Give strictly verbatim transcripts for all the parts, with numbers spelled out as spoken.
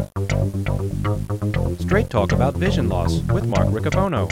Straight Talk about vision loss with Mark Riccobono.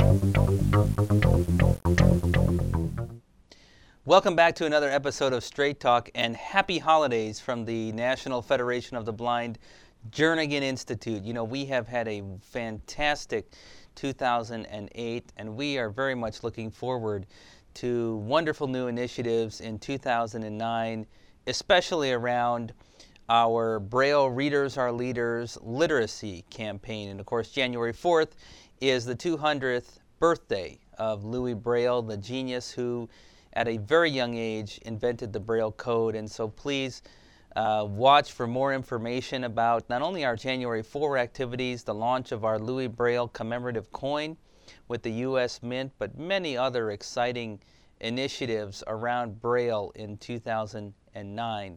Welcome back to another episode of Straight Talk, and happy holidays from the National Federation of the Blind Jernigan Institute. You know, we have had a fantastic two thousand eight, and we are very much looking forward to wonderful new initiatives in two thousand nine, especially around our Braille Readers Are Leaders literacy campaign. And of course, January fourth is the two hundredth birthday of Louis Braille, the genius who at a very young age invented the Braille code. And so please uh, watch for more information about not only our January fourth activities, the launch of our Louis Braille commemorative coin with the U S Mint, but many other exciting initiatives around Braille in two thousand nine.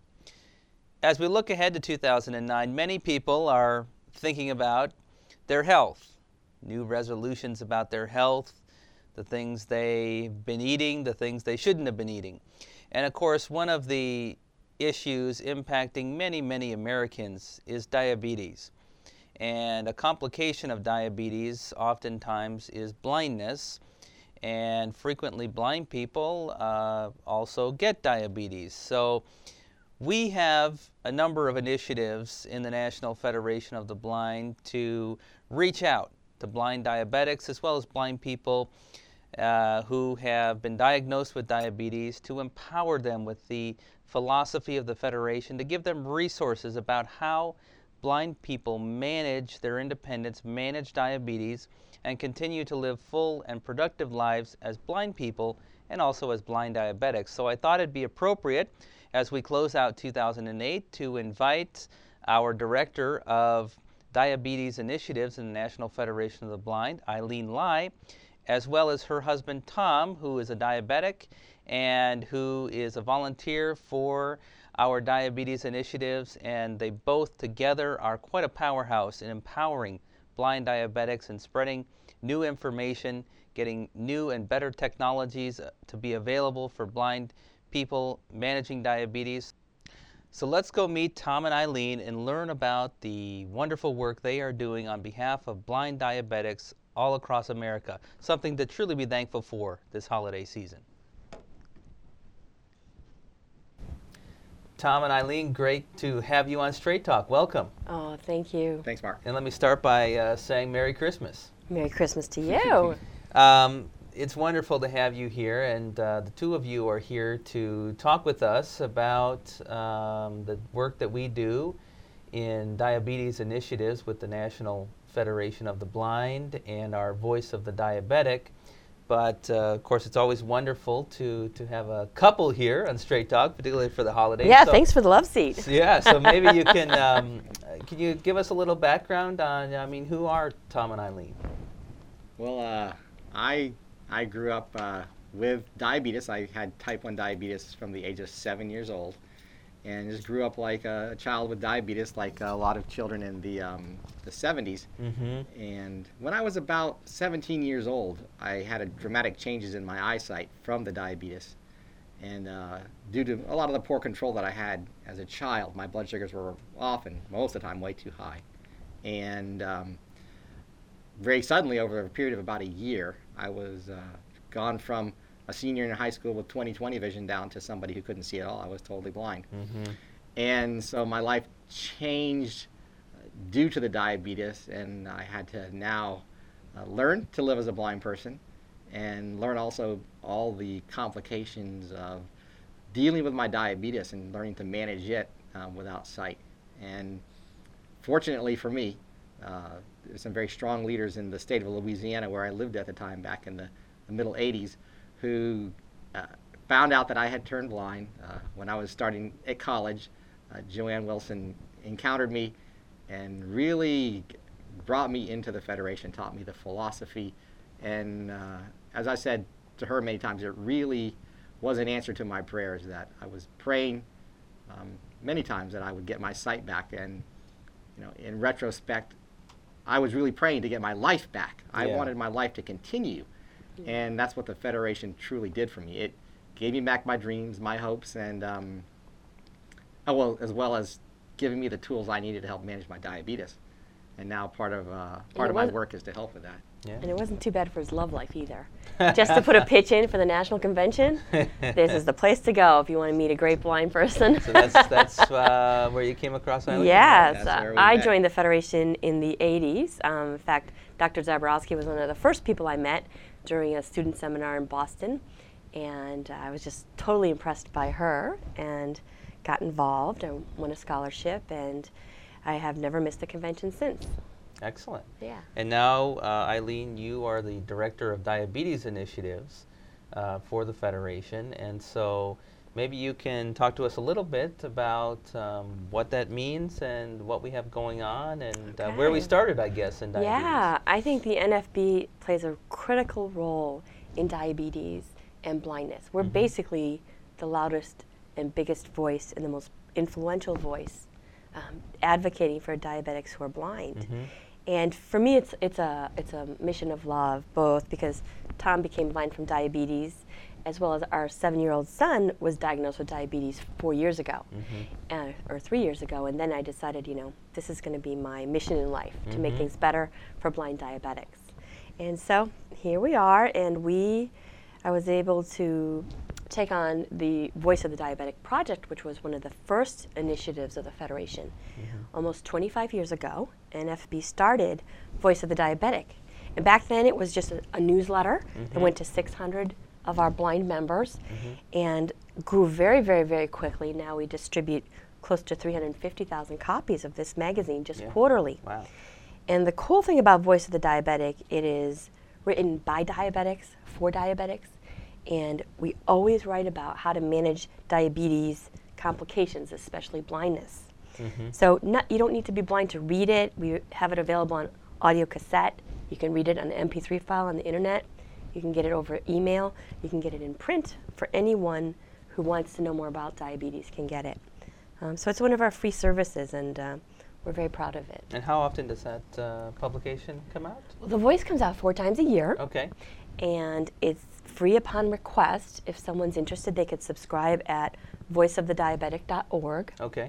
As we look ahead to two thousand nine, many people are thinking about their health, new resolutions about their health, the things they've been eating, the things they shouldn't have been eating. And of course, one of the issues impacting many, many Americans is diabetes. And a complication of diabetes oftentimes is blindness. And frequently blind people uh, also get diabetes. So we have a number of initiatives in the National Federation of the Blind to reach out to blind diabetics as well as blind people uh, who have been diagnosed with diabetes, to empower them with the philosophy of the Federation, to give them resources about how blind people manage their independence, manage diabetes, and continue to live full and productive lives as blind people and also as blind diabetics. So I thought it'd be appropriate as we close out two thousand eight to invite our Director of Diabetes Initiatives in the National Federation of the Blind, Eileen Lai, as well as her husband Tom, who is a diabetic and who is a volunteer for our diabetes initiatives, and they both together are quite a powerhouse in empowering blind diabetics and spreading new information, getting new and better technologies to be available for blind people managing diabetes. So let's go meet Tom and Eileen and learn about the wonderful work they are doing on behalf of blind diabetics all across America, something to truly be thankful for this holiday season. Tom and Eileen, great to have you on Straight Talk. Welcome. Oh, thank you. Thanks, Mark. And let me start by uh, saying Merry Christmas. Merry Christmas to you. um, it's wonderful to have you here, and uh, the two of you are here to talk with us about um, the work that we do in diabetes initiatives with the National Federation of the Blind and our Voice of the Diabetic. But uh, of course, it's always wonderful to to have a couple here on Straight Talk, particularly for the holidays. Yeah, so, thanks for the love seat. So yeah, so maybe you can um, can you give us a little background on, I mean, who are Tom and Eileen? Well, uh, I I grew up uh, with diabetes. I had type one diabetes from the age of seven years old, and just grew up like a child with diabetes, like a lot of children in the um, the seventies. Mm-hmm. And when I was about seventeen years old, I had a dramatic changes in my eyesight from the diabetes. And uh, due to a lot of the poor control that I had as a child, my blood sugars were often, most of the time, way too high. And um, very suddenly, over a period of about a year, I was uh, gone from a senior in high school with twenty twenty vision down to somebody who couldn't see at all. I was totally blind. Mm-hmm. And so my life changed due to the diabetes, and I had to now uh, learn to live as a blind person and learn also all the complications of dealing with my diabetes and learning to manage it um, without sight. And fortunately for me, uh, there's some very strong leaders in the state of Louisiana where I lived at the time back in the, the middle eighties who uh, found out that I had turned blind uh, when I was starting at college. Uh, Joanne Wilson encountered me and really brought me into the Federation, taught me the philosophy. And uh, as I said to her many times, it really was an answer to my prayers that I was praying um, many times that I would get my sight back. And you know, in retrospect, I was really praying to get my life back. I Yeah. wanted my life to continue. And that's what the Federation truly did for me. It gave me back my dreams, my hopes, and um, oh, well, as well as giving me the tools I needed to help manage my diabetes. and now part of uh, it part of my wasn't- work is to help with that. Yeah. And it wasn't too bad for his love life either. Just to put a pitch in for the national convention, this is the place to go if you want to meet a great blind person. So that's that's uh, where you came across Eileen? Yes, That's where we uh, I met. joined the Federation in the eighties. Um, in fact, Doctor Zaborowski was one of the first people I met during a student seminar in Boston, and uh, I was just totally impressed by her and got involved. I won a scholarship, and I have never missed a convention since. Excellent. Yeah. And now, uh, Eileen, you are the Director of Diabetes Initiatives uh, for the Federation, and so maybe you can talk to us a little bit about um, what that means and what we have going on and uh, where we Okay. started, I guess, in diabetes. Yeah, I think the N F B plays a critical role in diabetes and blindness. We're Mhm. basically the loudest and biggest voice and the most influential voice um, advocating for diabetics who are blind. Mhm. And for me, it's it's a it's a mission of love, both because Tom became blind from diabetes, as well as our seven-year-old son was diagnosed with diabetes four years ago, Mhm. uh, or three years ago. And then I decided, you know, this is going to be my mission in life, to make Mhm. things better for blind diabetics. And so here we are, and we, I was able to take on the Voice of the Diabetic project, which was one of the first initiatives of the Federation. Almost twenty-five years ago, N F B started Voice of the Diabetic. And back then it was just a, a newsletter that went to six hundred of our blind members and grew very, very, very quickly. Now we distribute close to three hundred fifty thousand copies of this magazine just Yeah. quarterly. Wow. And the cool thing about Voice of the Diabetic, it is written by diabetics, for diabetics, and we always write about how to manage diabetes complications, especially blindness. Mhm. So not, you don't need to be blind to read it. We have it available on audio cassette. You can read it on an M P three file on the internet. You can get it over email. You can get it in print for anyone who wants to know more about diabetes can get it. Um, so it's one of our free services, and uh, we're very proud of it. And how often does that uh, publication come out? Well, the Voice comes out four times a year, Okay. and it's free upon request. If someone's interested, they could subscribe at voice of the diabetic dot org Okay.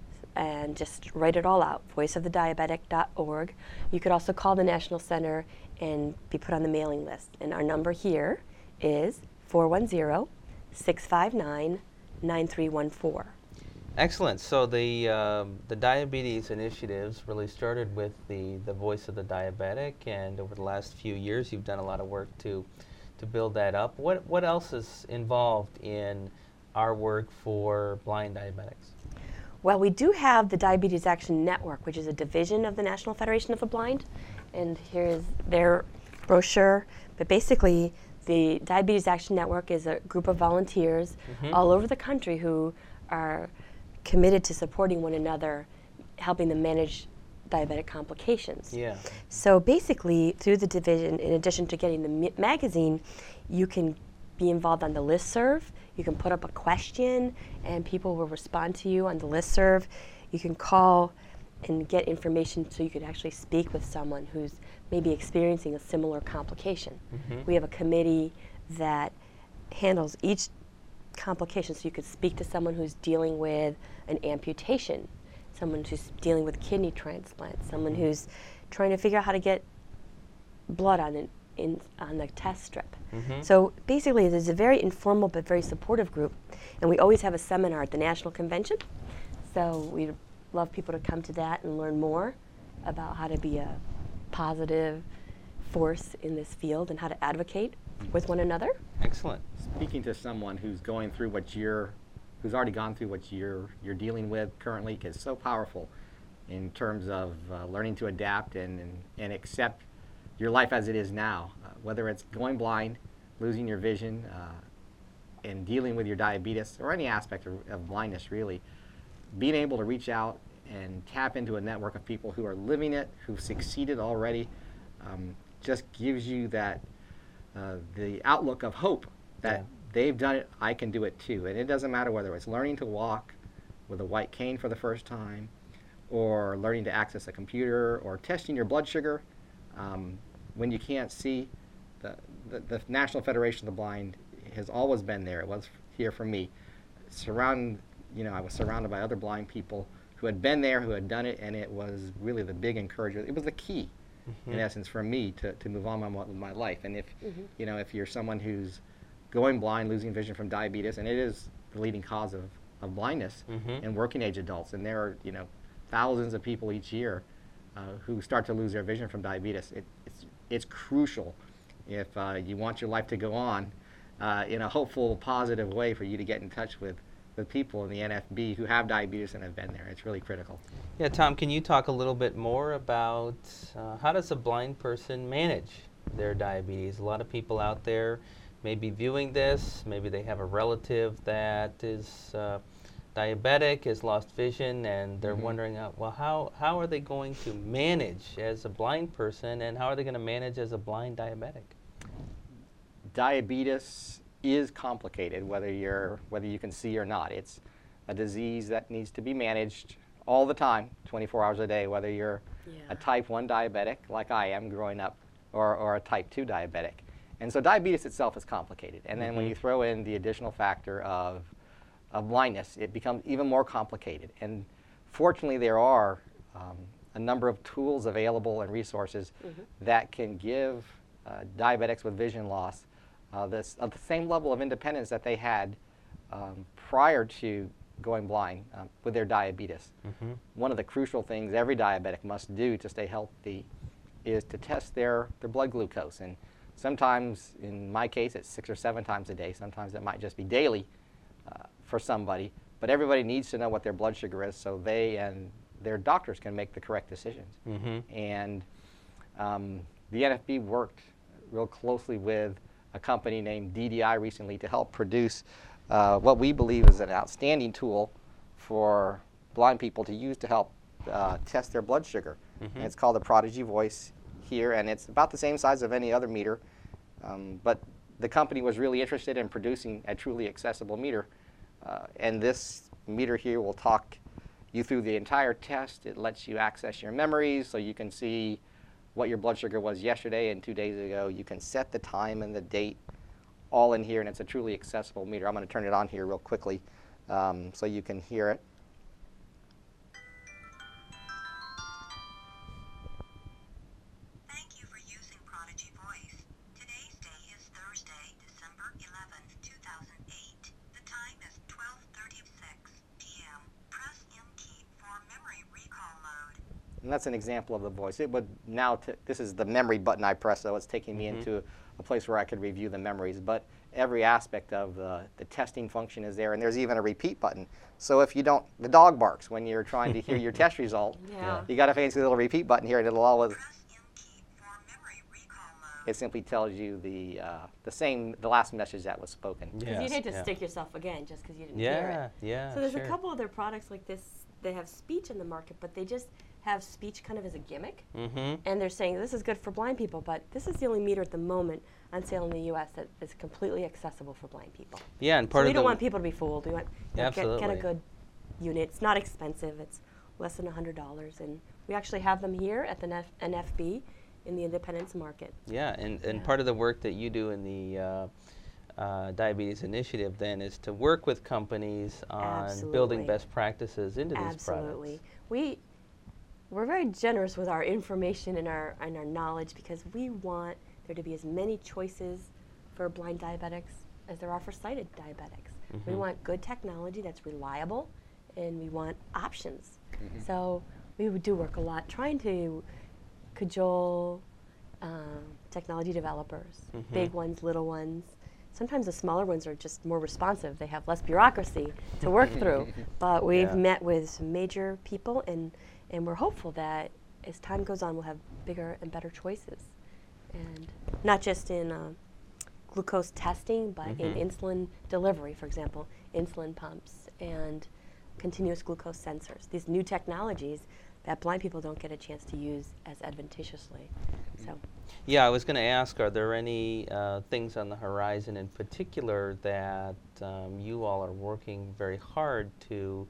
and just write it all out, voice of the diabetic dot org. You could also call the National Center and be put on the mailing list. And our number here is four one zero, six five nine, nine three one four. Excellent. So the um, the diabetes initiatives really started with the the Voice of the Diabetic, and over the last few years, you've done a lot of work to to build that up. What what else is involved in our work for blind diabetics? Well, we do have the Diabetes Action Network, which is a division of the National Federation of the Blind. And here's their brochure. But basically, the Diabetes Action Network is a group of volunteers Mhm. all over the country who are committed to supporting one another, helping them manage diabetic complications. Yeah. So basically, through the division, in addition to getting the ma- magazine, you can be involved on the listserv. You can put up a question, and people will respond to you on the listserv. You can call and get information so you could actually speak with someone who's maybe experiencing a similar complication. Mhm. We have a committee that handles each complication, so you could speak to someone who's dealing with an amputation, someone who's dealing with kidney transplant, someone who's trying to figure out how to get blood on an in on a test strip. Mhm. So basically, there's a very informal but very supportive group, and we always have a seminar at the National Convention. So we'd love people to come to that and learn more about how to be a positive force in this field and how to advocate with one another. Excellent. Speaking to someone who's going through what you're, who's already gone through what you're you're dealing with currently, is so powerful in terms of uh, learning to adapt and, and and accept your life as it is now, uh, whether it's going blind, losing your vision, uh, and dealing with your diabetes or any aspect of, of blindness really. Being able to reach out and tap into a network of people who are living it, who've succeeded already, um, just gives you that uh, the outlook of hope that Yeah. they've done it, I can do it too. And it doesn't matter whether it's learning to walk with a white cane for the first time, or learning to access a computer, or testing your blood sugar um, when you can't see. The, the, the National Federation of the Blind has always been there. It was here for me. Surround, you know, I was surrounded by other blind people who had been there, who had done it, and it was really the big encouragement. It was the key, Mm-hmm. in essence, for me to, to move on my, with my life. And if Mm-hmm. you know, if you're someone who's going blind, losing vision from diabetes, and it is the leading cause of, of blindness Mhm. in working age adults, and there are you know thousands of people each year uh, who start to lose their vision from diabetes. It, it's it's crucial if uh, you want your life to go on uh, in a hopeful, positive way for you to get in touch with with people in the N F B who have diabetes and have been there. It's really critical. Yeah, Tom, can you talk a little bit more about uh, how does a blind person manage their diabetes? A lot of people out there may be viewing this. Maybe they have a relative that is uh, diabetic, has lost vision, and they're Mhm. wondering, uh, well, how, how are they going to manage as a blind person, and how are they going to manage as a blind diabetic? Diabetes is complicated, whether you're whether you can see or not. It's a disease that needs to be managed all the time, twenty-four hours a day, whether you're Yeah. a type one diabetic like I am growing up or, or a type two diabetic. And so diabetes itself is complicated. And then when Mhm. you throw in the additional factor of, of blindness, it becomes even more complicated. And fortunately, there are um, a number of tools available and resources Mhm. that can give uh, diabetics with vision loss uh, this, uh, the same level of independence that they had um, prior to going blind um, with their diabetes. Mm-hmm. One of the crucial things every diabetic must do to stay healthy is to test their, their blood glucose. And sometimes, in my case, it's six or seven times a day. Sometimes it might just be daily uh, for somebody. But everybody needs to know what their blood sugar is so they and their doctors can make the correct decisions. Mm-hmm. And um, the N F B worked real closely with a company named D D I recently to help produce uh, what we believe is an outstanding tool for blind people to use to help uh, test their blood sugar. Mhm. And it's called the Prodigy Voice here, and it's about the same size of any other meter. Um, but the company was really interested in producing a truly accessible meter. Uh, and this meter here will talk you through the entire test. It lets you access your memories so you can see what your blood sugar was yesterday and two days ago. You can set the time and the date all in here, and it's a truly accessible meter. I'm going to turn it on here real quickly um, so you can hear it. Thank you for using Prodigy Voice. Today's day is Thursday, December eleventh, two thousand eight. The time is twelve thirty-six p m Press M key for memory recall mode. And that's an example of the voice. It would now, t this is the memory button I press, so it's taking me Mhm. into a place where I could review the memories. But every aspect of the, the testing function is there, and there's even a repeat button. So if you don't, the dog barks when you're trying to hear your test result. Yeah. You got a fancy little repeat button here, and it'll always, Press M key for memory recall mode. it simply tells you the, uh, the same, the last message that was spoken. Because Yes, you'd hate to yeah. stick yourself again just because you didn't hear it. Yeah, yeah. So there's sure. a couple other products like this. They have speech in the market, but they just have speech kind of as a gimmick. Mm-hmm. And they're saying this is good for blind people, but this is the only meter at the moment on sale in the U S that is completely accessible for blind people. Yeah, and So part we of don't the want people to be fooled. We want you know, get, get Absolutely. a good unit. It's not expensive. It's less than one hundred dollars. And we actually have them here at the N F B in the Independence Market. Yeah, and, and Yeah. part of the work that you do in the uh, uh, Diabetes Initiative then is to work with companies on building Absolutely. best practices into these Absolutely. products. We we're very generous with our information and our and our knowledge because we want there to be as many choices for blind diabetics as there are for sighted diabetics. We Mhm. want good technology that's reliable, and we want options. So we would do work a lot trying to cajole um, technology developers, Mhm. big ones, little ones. Sometimes the smaller ones are just more responsive. They have less bureaucracy to work through. But we've Yeah. met with some major people, and, and we're hopeful that as time goes on, we'll have bigger and better choices. And not just in uh, glucose testing, but in Mhm. insulin delivery, for example, insulin pumps and continuous glucose sensors. These new technologies that blind people don't get a chance to use as advantageously. So. Yeah, I was going to ask, are there any uh, things on the horizon in particular that um, you all are working very hard to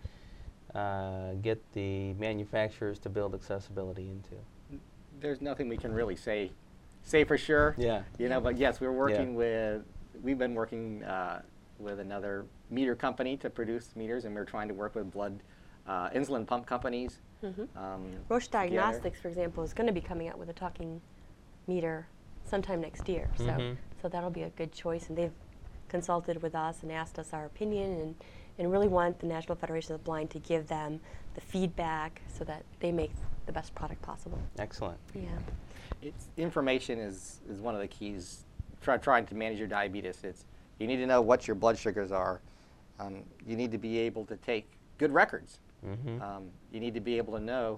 uh, get the manufacturers to build accessibility into? There's nothing we can really say, say for sure. Yeah. You know, but yes, we're working with, we've been working uh, with another meter company to produce meters, and we're trying to work with blood uh, insulin pump companies. Mhm. Um, Roche together. Diagnostics, for example, is going to be coming out with a talking meter sometime next year. So, Mhm. so that'll be a good choice. And they've consulted with us and asked us our opinion, and, and really want the National Federation of the Blind to give them the feedback so that they make the best product possible. Excellent. Yeah. It's, information is, is one of the keys. Try, trying to manage your diabetes. It's you need to know what your blood sugars are. Um, you need to be able to take good records. Mm-hmm. Um, you need to be able to know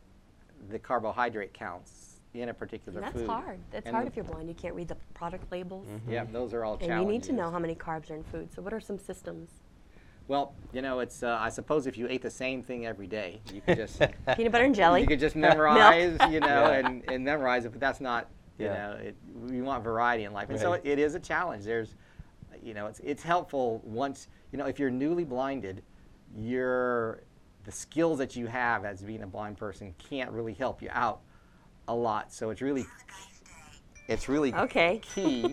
the carbohydrate counts in a particular And that's food. hard. That's And hard the- if you're blind. You can't read the product labels. Mhm. Yeah, those are all And challenges. you need to know how many carbs are in food. So what are some systems? Well, you know, it's. Uh, I suppose if you ate the same thing every day, you could just Peanut butter and jelly. you could just memorize, you know, Yeah. and, and memorize it. But that's not, you Yeah. know, it, we want variety in life, and so Right. it, it is a challenge. There's, you know, it's it's helpful once, you know, if you're newly blinded, your the skills that you have as being a blind person can't really help you out a lot. So it's really Have a nice day. it's really Okay. key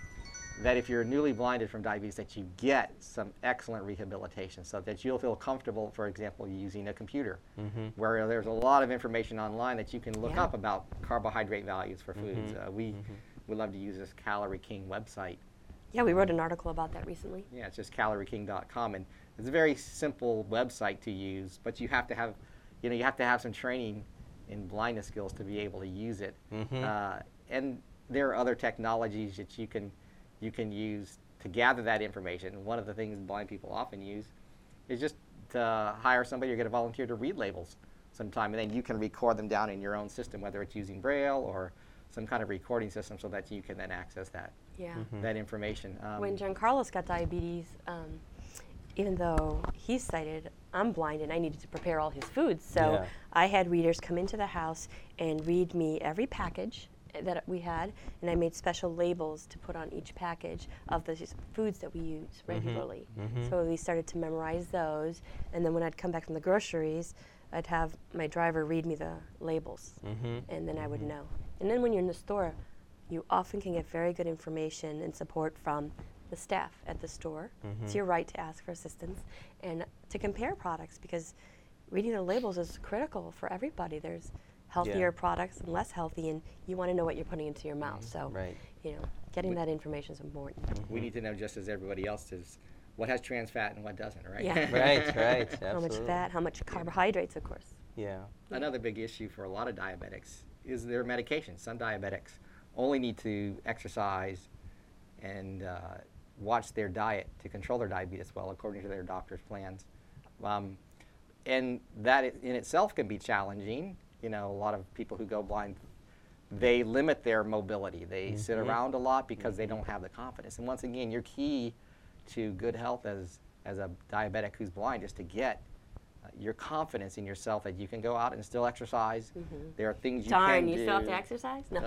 that if you're newly blinded from diabetes, that you get some excellent rehabilitation so that you'll feel comfortable, for example, using a computer, Mm-hmm. where there's a lot of information online that you can look Yeah. up about carbohydrate values for foods. Mhm. Uh, we, Mhm. we love to use this Calorie King website. Yeah, we wrote an article about that recently. Yeah, it's just calorie king dot com, and it's a very simple website to use, but you have to have, you know, you have to have some training in blindness skills to be able to use it. Mhm. Uh, and there are other technologies that you can you can use to gather that information. One of the things blind people often use is just to hire somebody or get a volunteer to read labels sometime, and then you can record them down in your own system, whether it's using Braille or some kind of recording system, so that you can then access that Yeah. Mhm. that information. Um, When Giancarlo's got diabetes, um, even though he's sighted, I'm blind and I needed to prepare all his foods. So Yeah. I had readers come into the house and read me every package that we had, and I made special labels to put on each package of the s- foods that we use regularly. Mhm. So we started to memorize those, and then when I'd come back from the groceries, I'd have my driver read me the labels, Mhm. and then I would know. And then when you're in the store, you often can get very good information and support from the staff at the store. Mhm. It's your right to ask for assistance and to compare products, because reading the labels is critical for everybody. There's healthier products and less healthy, and you want to know what you're putting into your mouth. So, Right. you know, getting that information is important. we need to know, just as everybody else does, what has trans fat and what doesn't, right? Yeah. Right, right. How much Absolutely. fat, how much carbohydrates, of course. Yeah. Another big issue for a lot of diabetics is their medication. Some diabetics only need to exercise and uh, watch their diet to control their diabetes well, according to their doctor's plans. Um, and that i- in itself can be challenging. You know, a lot of people who go blind, they limit their mobility. They sit Mhm. around a lot because they don't have the confidence. And once again, your key to good health as, as a diabetic who's blind is to get uh, your confidence in yourself that you can go out and still exercise. Mhm. There are things you Darn, can you do. still have to exercise? No.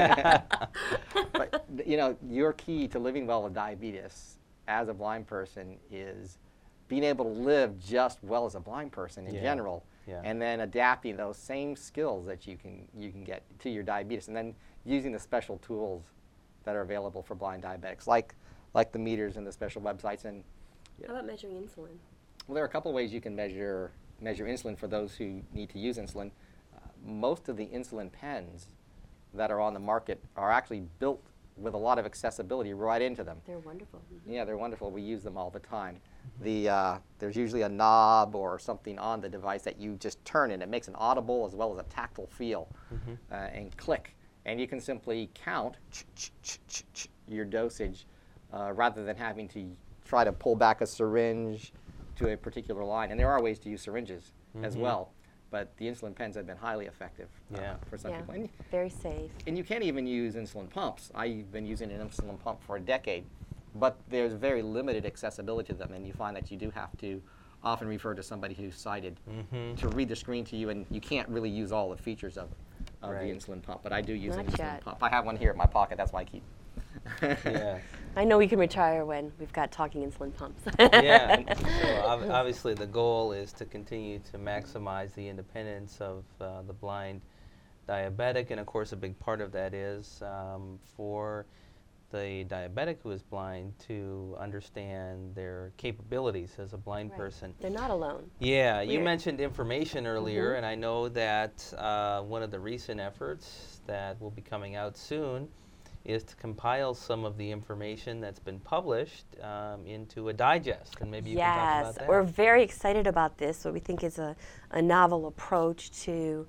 But th- you know, your key to living well with diabetes as a blind person is being able to live just well as a blind person in Yeah. general, Yeah. and then adapting those same skills that you can you can get to your diabetes, and then using the special tools that are available for blind diabetics, like like the meters and the special websites. And How about measuring insulin? well, there are a couple ways you can measure measure insulin for those who need to use insulin. Uh, most of the insulin pens that are on the market are actually built with a lot of accessibility right into them. They're wonderful. Mhm. Yeah, they're wonderful. We use them all the time. The uh, there's usually a knob or something on the device that you just turn, and it makes an audible as well as a tactile feel, Mhm. uh, and click, and you can simply count your dosage uh, rather than having to try to pull back a syringe to a particular line. And there are ways to use syringes as Mhm. well, but the insulin pens have been highly effective uh, Yeah. for some Yeah. people. And, Very safe. and you can't even use insulin pumps. I've been using an insulin pump for a decade, but there's very limited accessibility to them, and you find that you do have to often refer to somebody who's sighted Mhm. to read the screen to you, and you can't really use all the features of, of Right. the insulin pump. But I do use an Not insulin yet. pump. I have one here in my pocket. That's why I keep. Yeah. I know we can retire when we've got talking insulin pumps. Yeah. and So ob- obviously the goal is to continue to maximize the independence of uh, the blind diabetic, and of course a big part of that is um, for the diabetic who is blind to understand their capabilities as a blind Right. person. They're not alone. Yeah, you We're- mentioned information earlier, Mhm. and I know that uh, one of the recent efforts that will be coming out soon is to compile some of the information that's been published um, into a digest, and maybe you can talk about Yes, that. we're very excited about this. What we think is a, a novel approach to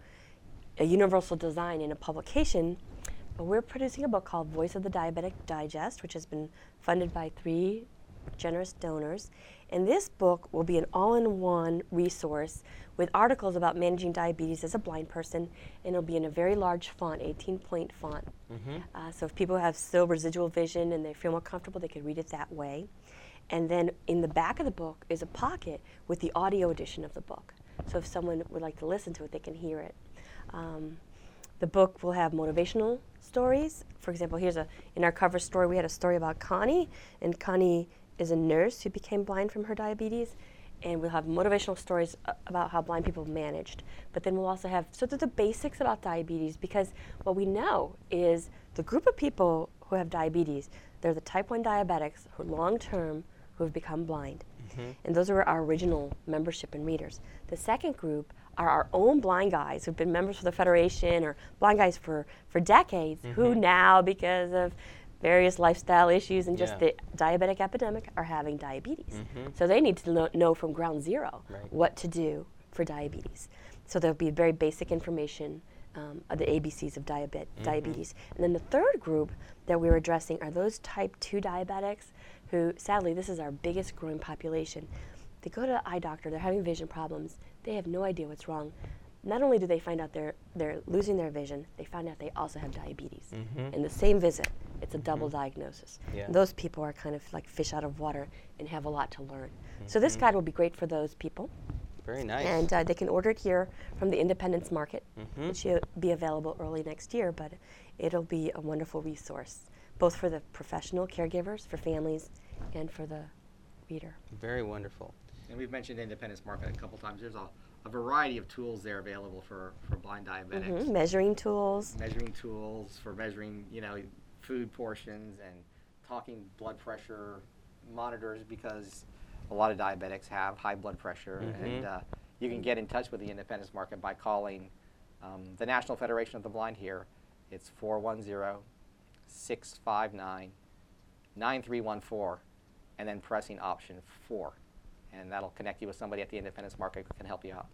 a universal design in a publication. But we're producing a book called Voice of the Diabetic Digest, which has been funded by three generous donors. And this book will be an all-in-one resource with articles about managing diabetes as a blind person, and it'll be in a very large font, eighteen point font. Mm-hmm. Uh, so if people have still residual vision and they feel more comfortable, they can read it that way. And then in the back of the book is a pocket with the audio edition of the book. So if someone would like to listen to it, they can hear it. Um, the book will have motivational stories. For example, here's a, in our cover story, we had a story about Connie, and Connie is a nurse who became blind from her diabetes. And we'll have motivational stories uh, about how blind people managed. But then we'll also have sort of the basics about diabetes, because what we know is the group of people who have diabetes, they're the type one diabetics who are long-term who have become blind. Mm-hmm. And those are our original membership and readers. The second group are our own blind guys who've been members of the Federation or blind guys for, for decades, who Mhm. now, because of various lifestyle issues and just Yeah. the diabetic epidemic, are having diabetes. Mhm. So they need to know, know from ground zero Right. what to do for diabetes. So there'll be very basic information um, of the A B Cs of diabe- Mhm. diabetes. And then the third group that we're addressing are those type two diabetics who, sadly, this is our biggest growing population. They go to the eye doctor, they're having vision problems, they have no idea what's wrong. Not only do they find out they're, they're losing their vision, they find out they also have diabetes. Mhm. In the same visit, it's a double diagnosis. Yeah. And those people are kind of like fish out of water and have a lot to learn. So this guide will be great for those people. Very nice. And uh, they can order it here from the Independence Market, Mhm. which will be available early next year, but it'll be a wonderful resource, both for the professional caregivers, for families, and for the reader. Very wonderful. And we've mentioned Independence Market a couple times. There's a, a variety of tools there available for, for blind diabetics. Mhm. Measuring tools. Measuring tools for measuring, you know, food portions and talking blood pressure monitors, because a lot of diabetics have high blood pressure. Mhm. And uh, you can get in touch with the Independence Market by calling um, the National Federation of the Blind here. It's four one zero, six five nine, nine three one four, and then pressing option four. And that'll connect you with somebody at the Independence Market who can help you out.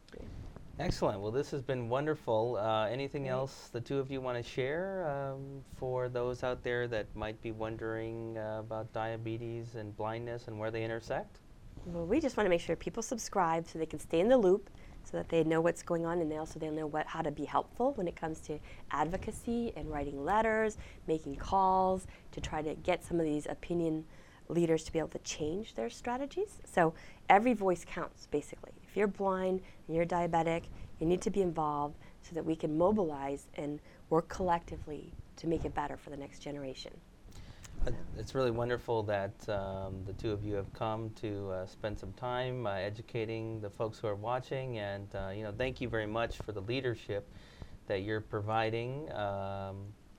Excellent. Well, this has been wonderful. Uh, anything else the two of you want to share um, for those out there that might be wondering uh, about diabetes and blindness and where they intersect? Well, we just want to make sure people subscribe so they can stay in the loop, so that they know what's going on, and they also they'll know what how to be helpful when it comes to advocacy and writing letters, making calls to try to get some of these opinion leaders to be able to change their strategies. So every voice counts, basically. If you're blind and you're diabetic, you need to be involved so that we can mobilize and work collectively to make it better for the next generation. Uh, It's really wonderful that um, the two of you have come to uh, spend some time uh, educating the folks who are watching, and uh, you know, thank you very much for the leadership that you're providing um,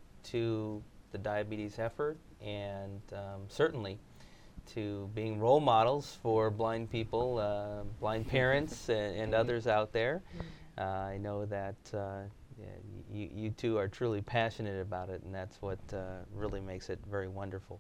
to the diabetes effort, and um, certainly to being role models for blind people, uh, blind parents, and, and others out there. Uh, I know that uh, yeah, you, you two are truly passionate about it, and that's what uh, really makes it very wonderful.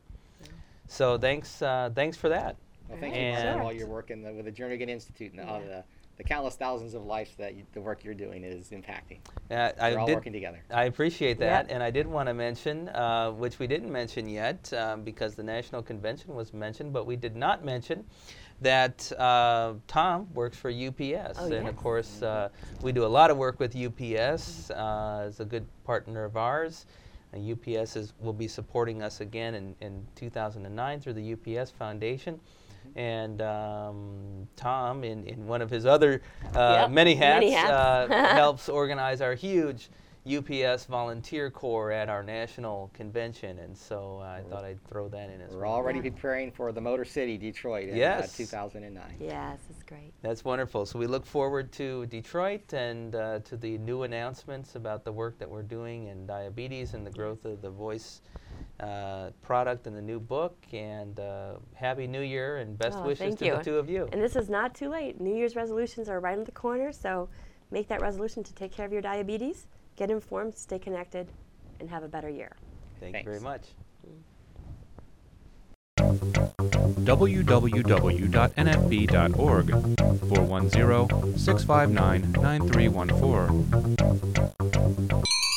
So thanks, uh, thanks for that. Well, thank And- you, Mark, while you're working the, with the Jernigan Institute and all Yeah. the, the countless thousands of lives that you, the work you're doing is impacting. Uh, I We're all did- working together. I appreciate that, Yep. and I did want to mention, uh, which we didn't mention yet, um, because the National Convention was mentioned, but we did not mention that uh, Tom works for U P S, Oh, and yes. of course uh, we do a lot of work with U P S uh, as a good partner of ours. Uh, U P S is, will be supporting us again in, in two thousand nine through the U P S Foundation. And um, Tom, in, in one of his other uh, Yep, many hats, many hats. Uh, helps organize our huge U P S volunteer corps at our national convention. And so uh, I thought I'd throw that in as We're well. already preparing for the Motor City, Detroit in Yes. uh, two thousand nine. Yes, it's great. That's wonderful. So we look forward to Detroit and uh, to the new announcements about the work that we're doing in diabetes and the growth of the voice uh, product and the new book, and uh, Happy New Year and best Oh, wishes thank to you. the two of you. And this is not too late. New Year's resolutions are right on the corner, so make that resolution to take care of your diabetes, get informed, stay connected, and have a better year. Thank you very Thanks. much. w w w dot n f b dot org, four one zero, six five nine, nine three one four.